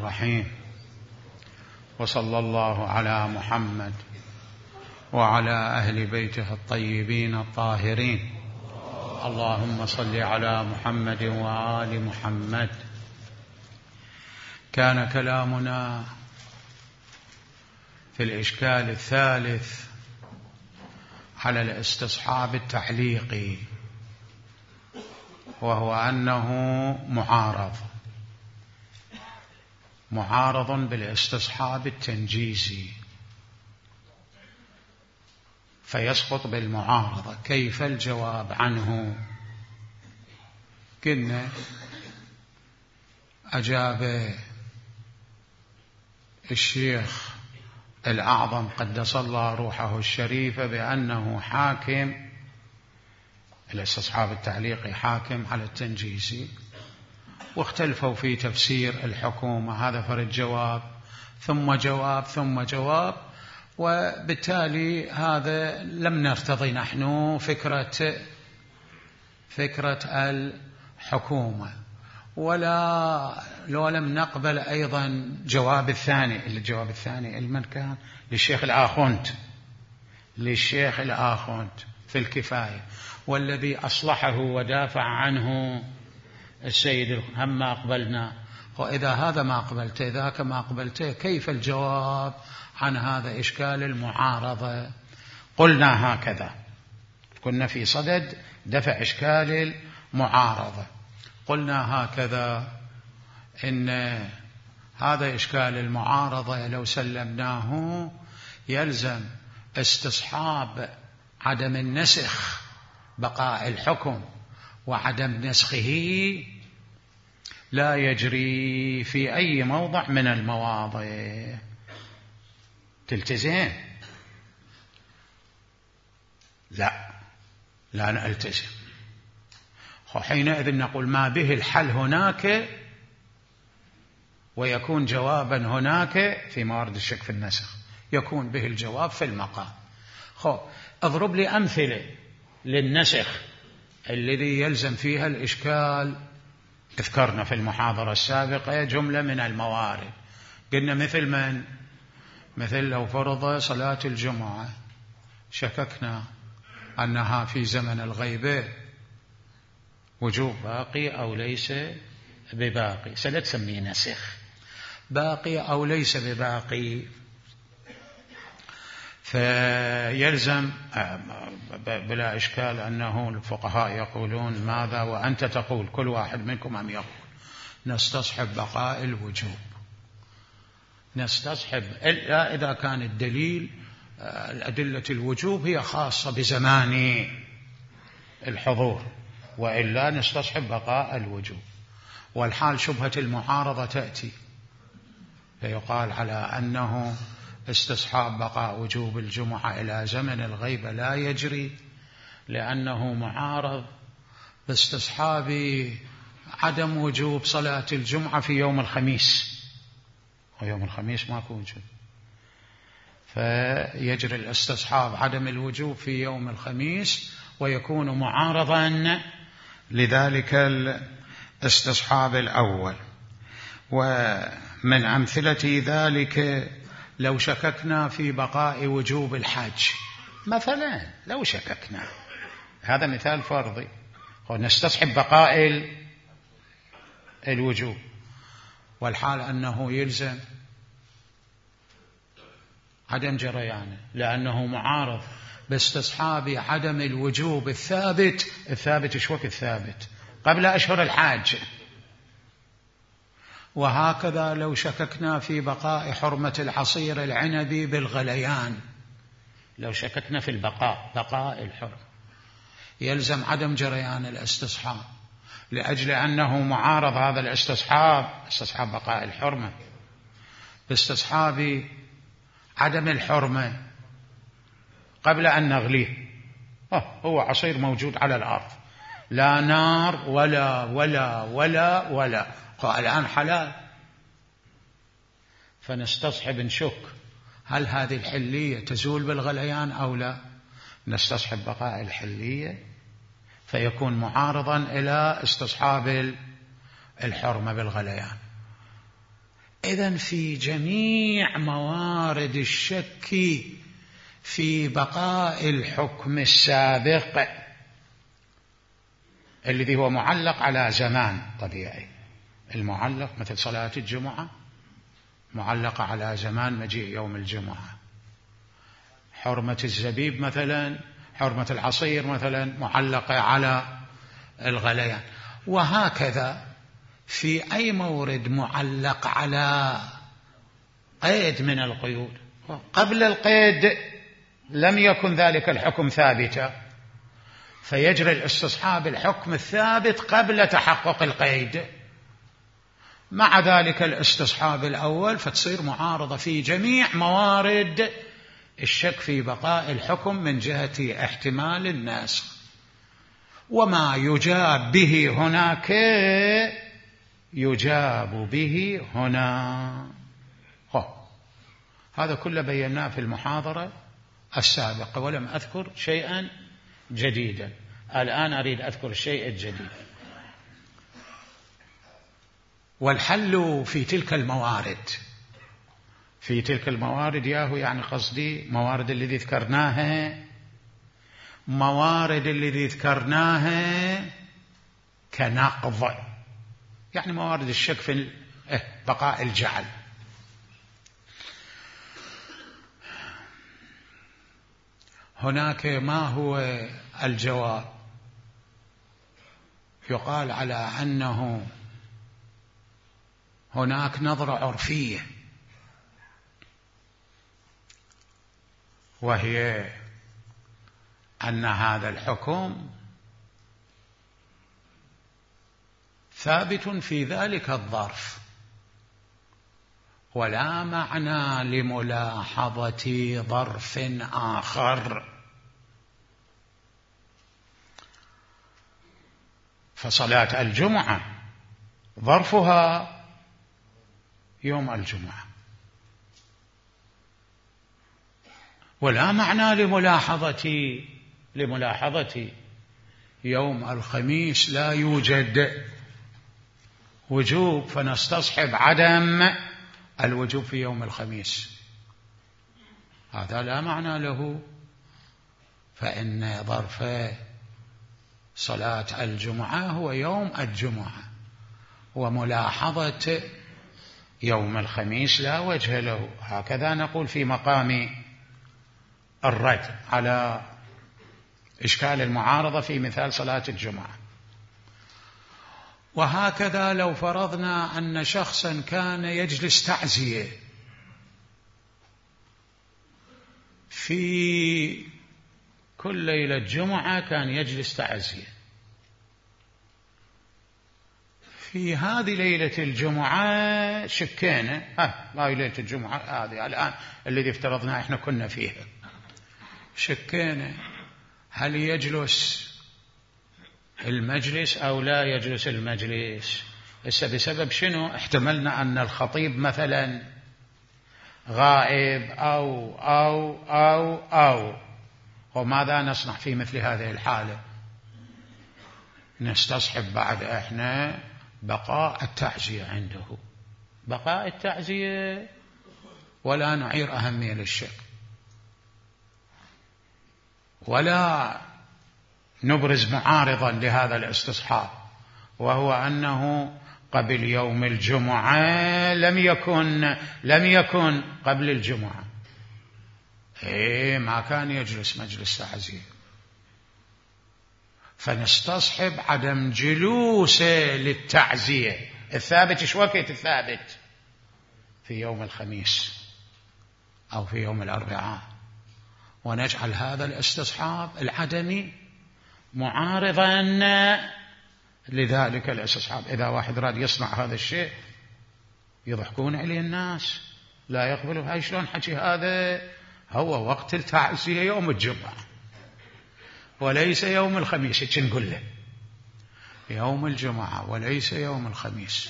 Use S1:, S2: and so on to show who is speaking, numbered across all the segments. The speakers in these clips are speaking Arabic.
S1: الرحيم، وصلى الله على محمد وعلى أهل بيته الطيبين الطاهرين. اللهم صل على محمد وآل محمد. كان كلامنا في الإشكال الثالث على الاستصحاب التعليقي، وهو أنه معارض بالاستصحاب التنجيزي، فيسقط بالمعارضة. كيف الجواب عنه؟ قلنا أجاب الشيخ الأعظم قدس الله روحه الشريفة بأنه حاكم، الاستصحاب التعليقي حاكم على التنجيزي، واختلفوا في تفسير الحكومة. هذا فرد جواب ثم جواب ثم جواب، وبالتالي هذا لم نرتضي نحن فكرة الحكومة، لو لم نقبل أيضا الجواب الثاني المن كان للشيخ الآخوند في الكفاية، والذي أصلحه ودافع عنه السيد هم ما قبلنا. وإذا هذا ما قبلته ذاك ما قبلته، كيف الجواب عن هذا إشكال المعارضة؟ قلنا هكذا، كنا في صدد دفع إشكال المعارضة. قلنا هكذا إن هذا إشكال المعارضة لو سلمناه يلزم استصحاب عدم النسخ، بقاء الحكم وعدم نسخه لا يجري في أي موضع من المواضع. تلتزم؟ لا نلتزم. حينئذ نقول ما به الحل هناك، ويكون جوابا هناك في موارد الشك في النسخ، يكون به الجواب في المقام. اضرب لي أمثلة للنسخ الذي يلزم فيها الإشكال. ذكرنا في المحاضرة السابقة جملة من الموارد، قلنا مثل لو فرض صلاة الجمعة شككنا أنها في زمن الغيبة وجوب باقي أو ليس بباقي، سنسميه نسخ. باقي أو ليس بباقي، فيلزم بلا إشكال أنه الفقهاء يقولون ماذا وأنت تقول، كل واحد منكم أم يقول نستصحب بقاء الوجوب، نستصحب إلا إذا كان الدليل الأدلة الوجوب هي خاصة بزمان الحضور، وإلا نستصحب بقاء الوجوب. والحال شبهة المعارضة تأتي، فيقال على أنه استصحاب بقاء وجوب الجمعة إلى زمن الغيبة لا يجري، لأنه معارض باستصحاب عدم وجوب صلاة الجمعة في يوم الخميس، ويوم الخميس ماكو وجوب، فيجري الاستصحاب عدم الوجوب في يوم الخميس، ويكون معارضا لذلك الاستصحاب الأول. ومن أمثلة ذلك لو شككنا في بقاء وجوب الحج مثلا، لو شككنا، هذا مثال فرضي، نستصحب بقاء الوجوب، والحال أنه يلزم عدم جريانه، لأنه معارض باستصحاب عدم الوجوب الثابت شوك الثابت قبل أشهر الحاج. وهكذا لو شككنا في بقاء حرمة العصير العنبي بالغليان، لو شككنا في بقاء الحرمة، يلزم عدم جريان الاستصحاب، لأجل أنه معارض هذا استصحاب بقاء الحرمة باستصحاب عدم الحرمة قبل أن نغليه. هو عصير موجود على الأرض، لا نار ولا ولا ولا ولا، الآن حلال، فنستصحب نشك هل هذه الحلية تزول بالغليان أو لا، نستصحب بقاء الحلية، فيكون معارضا إلى استصحاب الحرمة بالغليان. إذن في جميع موارد الشك في بقاء الحكم السابق الذي هو معلق على زمان طبيعي، المعلق مثل صلاة الجمعة معلقة على زمان مجيء يوم الجمعة، حرمة الزبيب مثلا، حرمة العصير مثلا معلقة على الغليان، وهكذا في أي مورد معلق على قيد من القيود. قبل القيد لم يكن ذلك الحكم ثابتا، فيجري الاستصحاب الحكم الثابت قبل تحقق القيد، مع ذلك الاستصحاب الأول، فتصير معارضة في جميع موارد الشك في بقاء الحكم من جهة احتمال الناسخ. وما يجاب به هناك يجاب به هنا. هذا كله بيناه في المحاضرة السابقة، ولم أذكر شيئا جديدا. الآن أريد أذكر الشيء الجديد. والحل في تلك الموارد، في تلك الموارد ياهو يعني قصدي موارد الذي ذكرناها، موارد الذي ذكرناها كنقض، يعني موارد الشك في بقاء الجعل. هناك ما هو الجواب؟ يقال على أنه هناك نظرة عرفية، وهي أن هذا الحكم ثابت في ذلك الظرف، ولا معنى لملاحظة ظرف آخر. فصلاة الجمعة ظرفها يوم الجمعة، ولا معنى لملاحظة يوم الخميس لا يوجد وجوب، فنستصحب عدم الوجوب في يوم الخميس، هذا لا معنى له. فإن ظرف صلاة الجمعة هو يوم الجمعة، وملاحظة يوم الخميس لا وجه له. هكذا نقول في مقام الرد على إشكال المعارضة في مثال صلاة الجمعة. وهكذا لو فرضنا أن شخصا كان يجلس تعزية في كل ليلة جمعة، كان يجلس تعزية في هذه ليلة الجمعة، شكينا هذه ليلة الجمعة هذه الآن الذي افترضنا احنا كنا فيها، شكينا هل يجلس المجلس أو لا يجلس المجلس. بسبب شنو؟ احتملنا أن الخطيب مثلا غائب أو وماذا نصنع في مثل هذه الحالة؟ نستصحب بعد احنا بقاء التعزية عنده، بقاء التعزية، ولا نعير أهمية للشك، ولا نبرز معارضا لهذا الاستصحاب، وهو أنه قبل يوم الجمعة لم يكن قبل الجمعة ما كان يجلس مجلس تعزية، فنستصحب عدم جلوسه للتعزية. الثابت ايش وقت الثابت؟ في يوم الخميس أو في يوم الأربعاء، ونجعل هذا الاستصحاب العدمي معارضا لذلك الاستصحاب. إذا واحد راد يصنع هذا الشيء يضحكون عليه الناس، لا يقبلوا. هاي شلون حكي هذا؟ هو وقت التعزية يوم الجمعة وليس يوم الخميس، ايش نقول له؟ يوم الجمعة وليس يوم الخميس.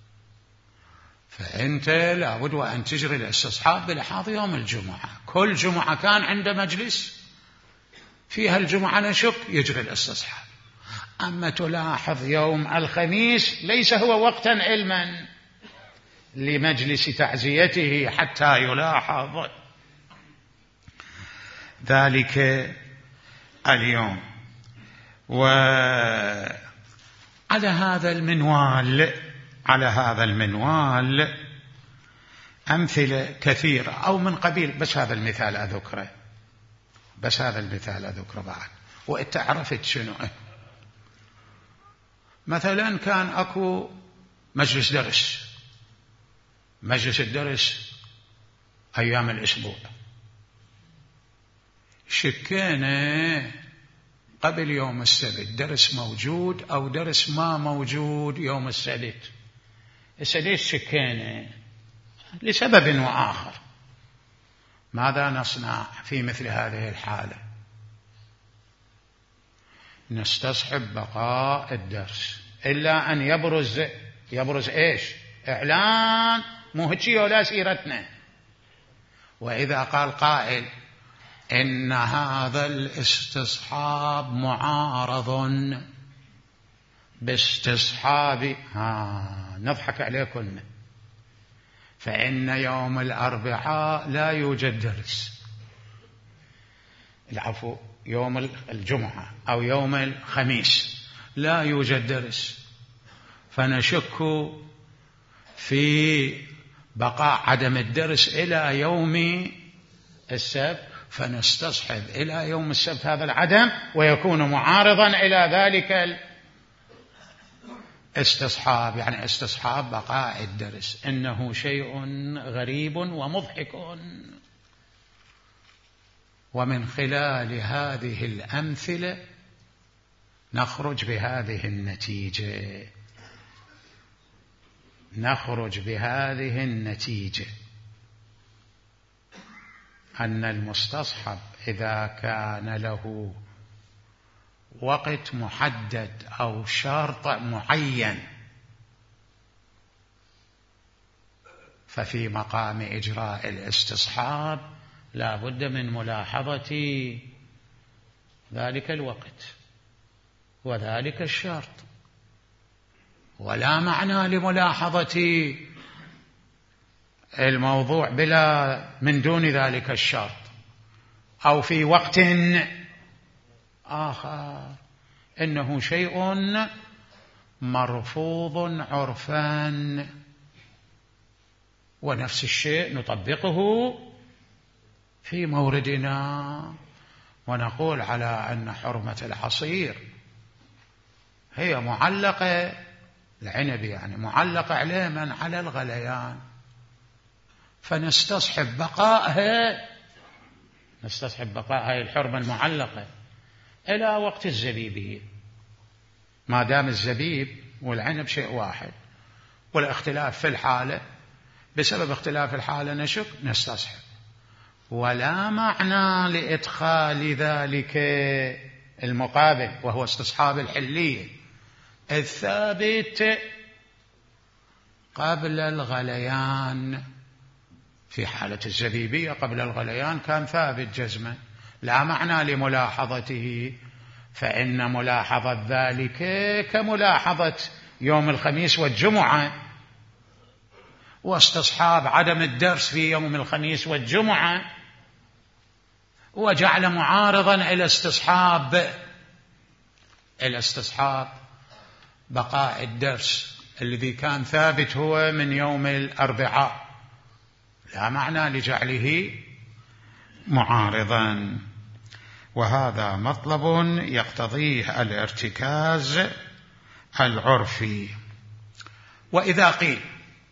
S1: فأنت لابد وأن تجري الاستصحاب بلحاظ يوم الجمعة. كل جمعة كان عنده مجلس فيها الجمعة نشك، يجري الاستصحاب. أما تلاحظ يوم الخميس ليس هو وقتا علما، لمجلس تعزيته حتى يلاحظ ذلك اليوم. وعلى هذا المنوال أمثلة كثيرة، أو من قبيل بس هذا المثال أذكره بعد، وإنت عرفت شنو. مثلا كان أكو مجلس الدرس أيام الأسبوع، شكينا قبل يوم السبت درس موجود أو درس ما موجود يوم السبت. ليش شكينا؟ لسبب وآخر. ماذا نصنع في مثل هذه الحالة؟ نستصحب بقاء الدرس إلا أن يبرز إيش؟ إعلان، مو هيجي ولا سيرتنا. وإذا قال قائل إن هذا الاستصحاب معارض باستصحاب، نضحك عليكم، فإن يوم الأربعاء لا يوجد درس، العفو يوم الجمعة أو يوم الخميس لا يوجد درس، فنشك في بقاء عدم الدرس إلى يوم السبت، فنستصحب إلى يوم السبت هذا العدم، ويكون معارضا إلى ذلك الاستصحاب، يعني استصحاب بقاء الدرس. إنه شيء غريب ومضحك. ومن خلال هذه الأمثلة نخرج بهذه النتيجة أن المستصحب إذا كان له وقت محدد أو شرط معين ففي مقام إجراء الاستصحاب لا بد من ملاحظة ذلك الوقت وذلك الشرط، ولا معنى لملاحظة الموضوع بلا من دون ذلك الشرط أو في وقت آخر. إنه شيء مرفوض عرفا، ونفس الشيء نطبقه في موردنا ونقول على أن حرمة العصير هي معلقة، العنب يعني معلقة عليه من على الغليان، فنستصحب بقائها الحرمة المعلقة إلى وقت الزبيب، ما دام الزبيب والعنب شيء واحد، والاختلاف في الحالة بسبب اختلاف الحالة نستصحب، ولا معنى لإدخال ذلك المقابل وهو استصحاب الحلية الثابت قبل الغليان. في حالة الزبيبية قبل الغليان كان ثابت جزما، لا معنى لملاحظته، فإن ملاحظة ذلك كملاحظة يوم الخميس والجمعة، واستصحاب عدم الدرس في يوم الخميس والجمعة، وجعل معارضا إلى الاستصحاب بقاء الدرس الذي كان ثابت هو من يوم الأربعاء، لا معنى لجعله معارضا. وهذا مطلب يقتضيه الارتكاز العرفي. وإذا قيل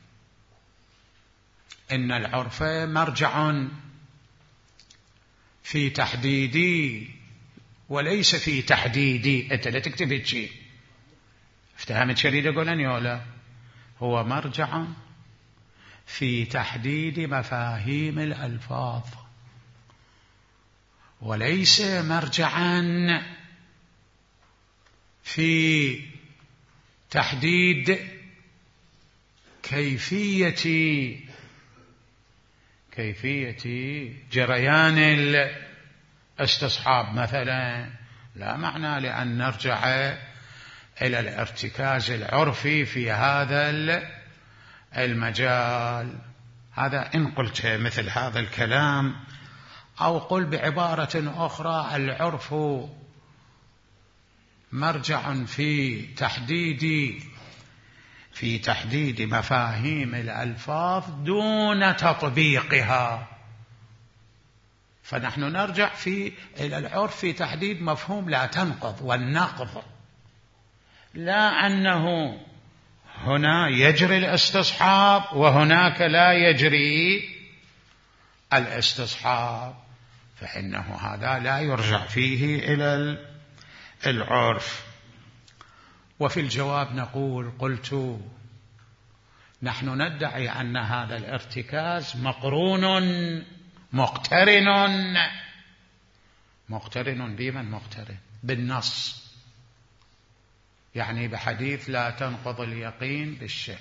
S1: إن العرف مرجع في تحديدي وليس في تحديدي، أنت لا تكتب هيك، افتهمت شريد أقول ولا هو مرجع في تحديد مفاهيم الألفاظ، وليس مرجعا في تحديد كيفية جريان الاستصحاب مثلا، لا معنى لأن نرجع إلى الارتكاز العرفي في هذا المجال. هذا إن قلت مثل هذا الكلام، أو قل بعبارة أخرى: العرف مرجع في تحديد مفاهيم الألفاظ دون تطبيقها. فنحن نرجع إلى العرف في تحديد مفهوم لا تنقض والنقض، لا أنه هنا يجري الاستصحاب وهناك لا يجري الاستصحاب، فإنه هذا لا يرجع فيه إلى العرف. وفي الجواب نقول: قلت نحن ندعي أن هذا الارتكاز مقرون مقترن بمن؟ مقترن بالنص، يعني بحديث لا تنقض اليقين بالشك.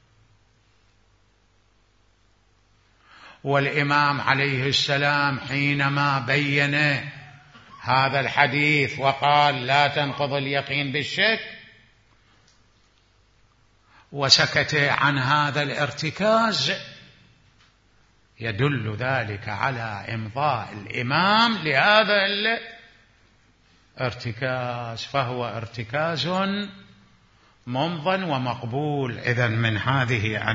S1: والإمام عليه السلام حينما بين هذا الحديث وقال لا تنقض اليقين بالشك وسكت عن هذا الارتكاز، يدل ذلك على إمضاء الإمام لهذا الارتكاز، فهو ارتكاز ممضى ومقبول. إذن من هذه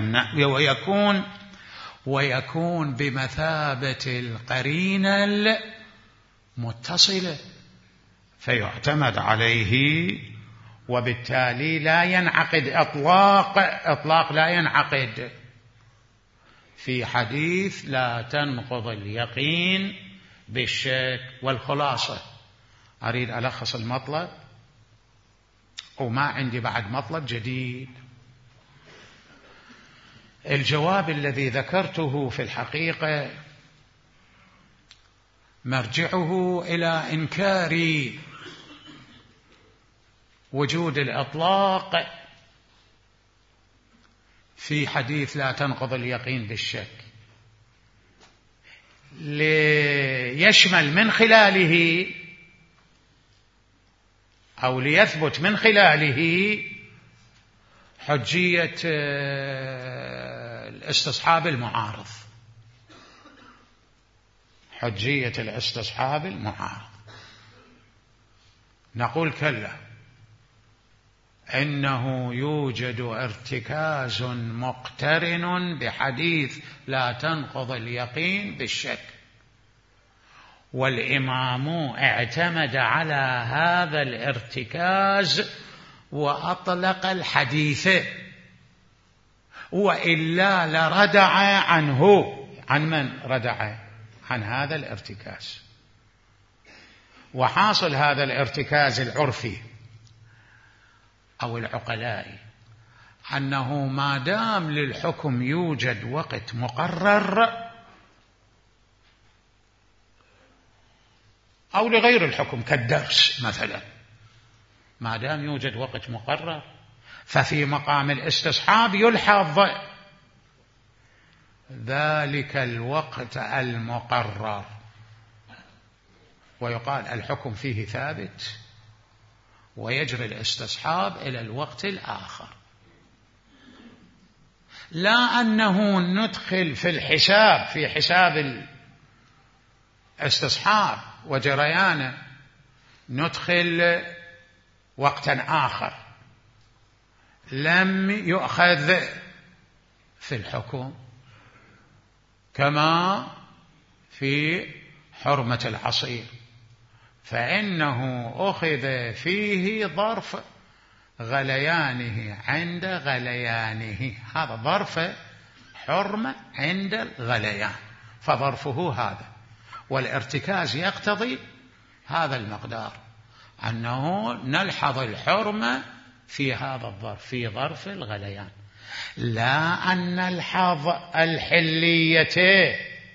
S1: ويكون بمثابة القرينة المتصلة، فيعتمد عليه، وبالتالي لا ينعقد إطلاق لا ينعقد في حديث لا تنقض اليقين بالشك. والخلاصة، أريد ألخص المطلب وما عندي بعد مطلب جديد. الجواب الذي ذكرته في الحقيقة مرجعه إلى إنكار وجود الإطلاق في حديث لا تنقض اليقين بالشك، ليشمل من خلاله أو ليثبت من خلاله حجية الاستصحاب المعارض، حجية الاستصحاب المعارض. نقول: كلا، إنه يوجد ارتكاز مقترن بحديث لا تنقض اليقين بالشك، والإمام اعتمد على هذا الارتكاز وأطلق الحديث، وإلا لردع عنه. عن من ردع؟ عن هذا الارتكاز. وحاصل هذا الارتكاز العرفي أو العقلائي أنه ما دام للحكم يوجد وقت مقرر، أو لغير الحكم كالدرس مثلا، ما دام يوجد وقت مقرر ففي مقام الاستصحاب يلحظ ذلك الوقت المقرر ويقال الحكم فيه ثابت، ويجري الاستصحاب إلى الوقت الآخر. لا أنه ندخل في حساب الاستصحاب وجريانه ندخل وقتا آخر لم يؤخذ في الحكم، كما في حرمة العصير، فإنه أخذ فيه ظرف غليانه عند غليانه، هذا ظرف حرمة عند الغليان، فظرفه هذا، والارتكاز يقتضي هذا المقدار، أنه نلحظ الحرمة في هذا الظرف، في ظرف الغليان، لا أن نلحظ الحلية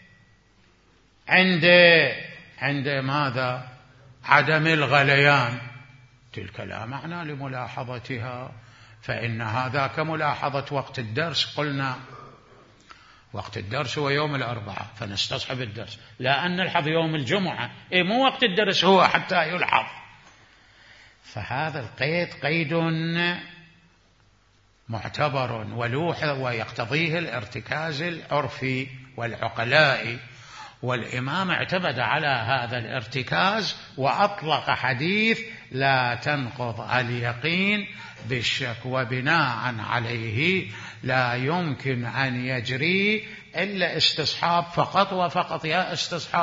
S1: عند ماذا؟ عدم الغليان، تلك لا معنى لملاحظتها، فإن هذا كملاحظة وقت الدرس. قلنا وقت الدرس هو يوم الأربعاء فنستصحب الدرس، لا أن نلحظ يوم الجمعة، مو وقت الدرس هو حتى يلحظ. فهذا القيد قيد معتبر ولوح ويقتضيه الارتكاز العرفي والعقلائي، والإمام اعتمد على هذا الارتكاز وأطلق حديث لا تنقض اليقين بالشك، وبناء عليه لا يمكن أن يجري إلا استصحاب فقط وفقط. يا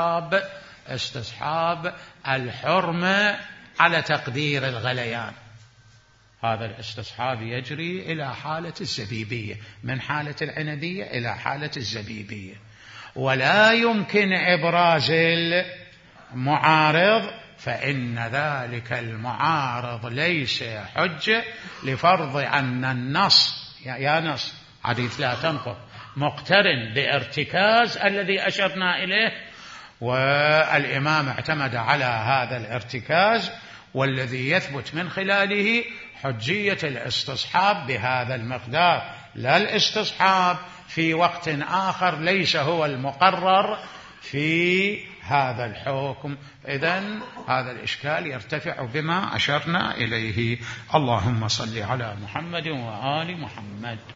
S1: استصحاب الحرمة على تقدير الغليان، هذا الاستصحاب يجري إلى حالة الزبيبية، من حالة العنبية إلى حالة الزبيبية، ولا يمكن إبراز المعارض، فإن ذلك المعارض ليس حجة لفرض أن النص يا نص حديث لا تنقض مقترن بارتكاز الذي أشرنا إليه، والإمام اعتمد على هذا الارتكاز، والذي يثبت من خلاله حجية الاستصحاب بهذا المقدار، لا الاستصحاب في وقت آخر ليس هو المقرر في هذا الحكم. إذن هذا الإشكال يرتفع بما أشرنا إليه. اللهم صل على محمد وآل محمد.